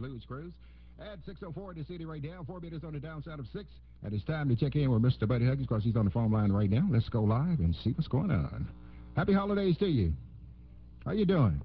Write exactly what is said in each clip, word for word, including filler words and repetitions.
Blues Cruise. At six oh four in the city right now, four meters on the downside of six. And it's time to check in with Mister Buddy Huggins because he's on the phone line right now. Let's go live and see what's going on. Happy holidays to you. How you doing?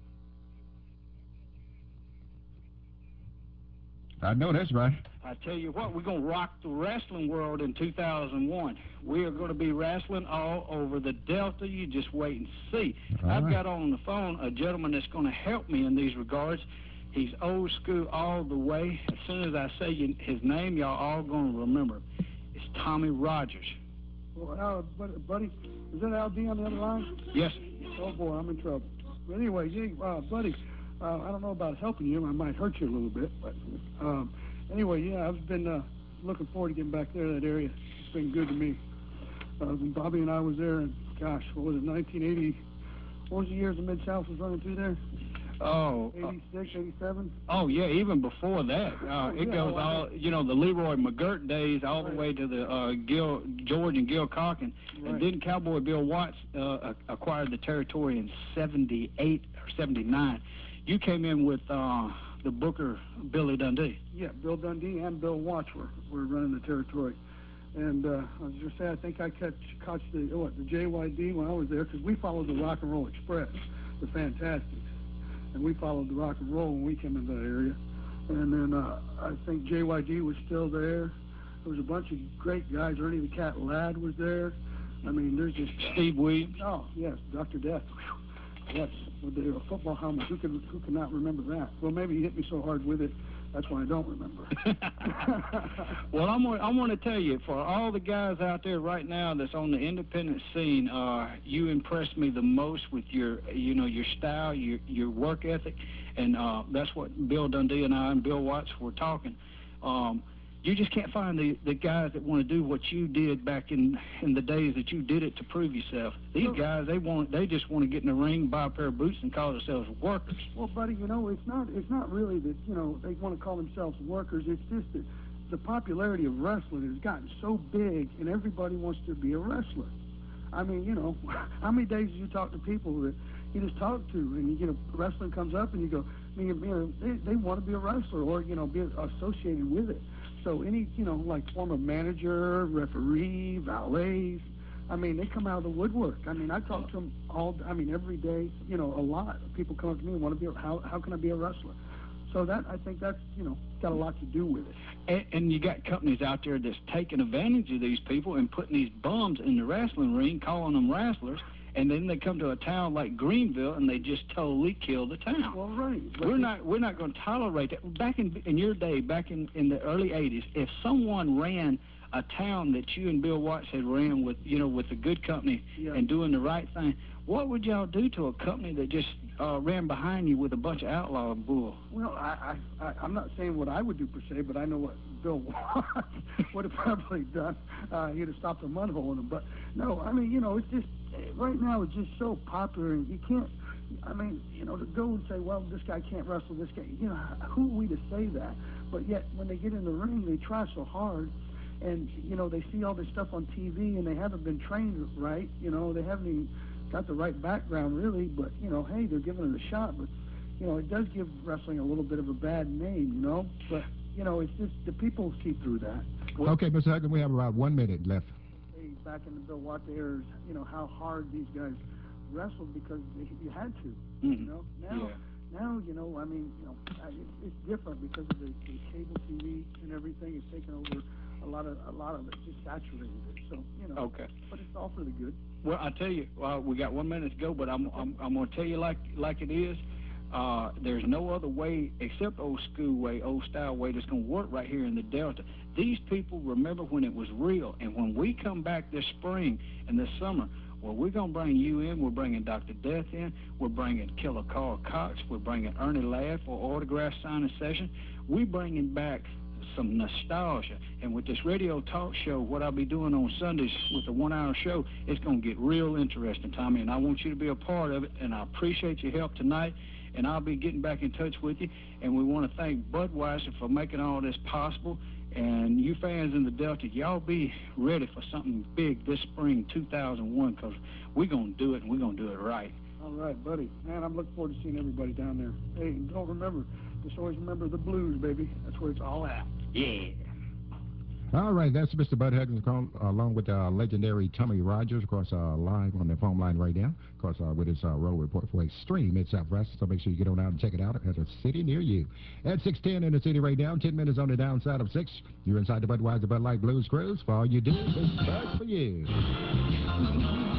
I know that's right. I tell you what, we're going to rock the wrestling world in two thousand one. We are going to be wrestling all over the Delta. You just wait and see. All I've right. got on the phone a gentleman that's going to help me in these regards. He's old school all the way. As soon as I say you, his name, y'all all going to remember. It's Tommy Rogers. Well, Al, buddy, is that Al D on the other line? Yes. Oh, boy, I'm in trouble. But anyway, yeah, uh, buddy, uh, I don't know about helping you. I might hurt you a little bit. But um, anyway, yeah, I've been uh, looking forward to getting back there to that area. It's been good to me. Uh, when Bobby and I was there, and gosh, what was it, nineteen eighty? What was the years the Mid-South was running through there? Oh. eighty-six, eighty-seven? Oh, yeah, even before that. Uh, oh, it yeah, goes well, all, you know, the Leroy McGirt days all right. the way to the uh, Gil, George and Gil Calkin. Right. And then Cowboy Bill Watts uh, acquired the territory in seventy-eight or seventy-nine. You came in with uh, the Booker Billy Dundee. Yeah, Bill Dundee and Bill Watts were, were running the territory. And uh, I was just saying, I think I catch, caught the, what, the J Y D when I was there, because we followed the Rock and Roll Express, the Fantastics. And we followed the rock and roll when we came into that area. And then uh, I think J Y D was still there. There was a bunch of great guys. Ernie the Cat Ladd was there. I mean, there's just... Steve Williams. Oh, yes, Doctor Death. Yes, with the uh, football helmet. Who can, who can not remember that? Well, maybe he hit me so hard with it, that's why I don't remember. Well, I'm gonna, I want to tell you, for all the guys out there right now that's on the independent scene, uh, you impressed me the most with your, you know, your style, your your work ethic, and uh, that's what Bill Dundee and I and Bill Watts were talking. Um, you just can't find the, the guys that want to do what you did back in in the days that you did it to prove yourself. These well, guys, they want they just want to get in the ring, buy a pair of boots, and call themselves workers. Well, buddy, you know, it's not it's not really that, you know, they want to call themselves workers. It's just that the popularity of wrestling has gotten so big, and everybody wants to be a wrestler. I mean, you know, how many days do you talk to people that you just talk to, and, you know, wrestling comes up, and you go, I mean, you know, they, they want to be a wrestler or, you know, be associated with it. So any, you know, like former manager, referee, valets, I mean, they come out of the woodwork. I mean, I talk to them all, I mean, every day, you know, a lot. People come up to me and want to be, how, how can I be a wrestler? So that, I think that's, you know, got a lot to do with it. And, and you got companies out there that's taking advantage of these people and putting these bums in the wrestling ring, calling them wrestlers, and then they come to a town like Greenville and they just totally kill the town. Well, right. We're not we're not going to tolerate that. Back in in your day, back in, in the early eighties, if someone ran a town that you and Bill Watts had ran with, you know, with a good company yeah. and doing the right thing, what would y'all do to a company that just uh, ran behind you with a bunch of outlaw bull? Well, I, I, I, I'm not saying what I would do per se, but I know what Bill Watts would have probably done. Uh, he'd have stopped a mud hole in him. But no, I mean, you know, it's just, right now it's just so popular, and you can't, I mean, you know, to go and say, well, this guy can't wrestle, this guy, you know, who are we to say that? But yet, when they get in the ring, they try so hard, and, you know, they see all this stuff on T V, and they haven't been trained right, you know, they haven't even got the right background, really, but, you know, hey, they're giving it a shot, but, you know, it does give wrestling a little bit of a bad name, you know, but, you know, it's just, the people see through that. Well, okay, Mister Huggins, we have about one minute left. Hey, back in the Bill Watts eras, you know, how hard these guys wrestled because they, you had to, mm-hmm. you know, now, yeah. now, you know, I mean, you know, it, it's different because of the, the cable T V and everything. It's taken over a lot of, a lot of it, just saturated it, so, you know, okay. But it's all for the good. Well, I tell you, well, we got one minute to go, but I'm, I'm, I'm going to tell you like, like it is. Uh, there's no other way except old school way, old style way that's going to work right here in the Delta. These people remember when it was real, and when we come back this spring and this summer, well, we're going to bring you in. We're bringing Doctor Death in. We're bringing Killer Carl Cox. We're bringing Ernie Ladd for autograph signing session. We're bringing back some nostalgia. And with this radio talk show, what I'll be doing on Sundays with the one-hour show, it's going to get real interesting, Tommy, and I want you to be a part of it, and I appreciate your help tonight. And I'll be getting back in touch with you. And we want to thank Budweiser for making all this possible. And you fans in the Delta, y'all be ready for something big this spring, two thousand one, because we're going to do it, and we're going to do it right. All right, buddy. Man, I'm looking forward to seeing everybody down there. Hey, don't remember, Just always remember the blues, baby. That's where it's all at. Yeah. All right, that's Mister Bud Huggins call, along with uh, legendary Tommy Rogers, of course, uh, live on the phone line right now, of course, uh, with his uh, road report for Extreme Mid-South Wrestling, so make sure you get on out and check it out at a city near you. At six ten in the city right now, ten minutes on the downside of six, you're inside the Budweiser Bud Light Blues Cruise. For all you do, it's Bud for you.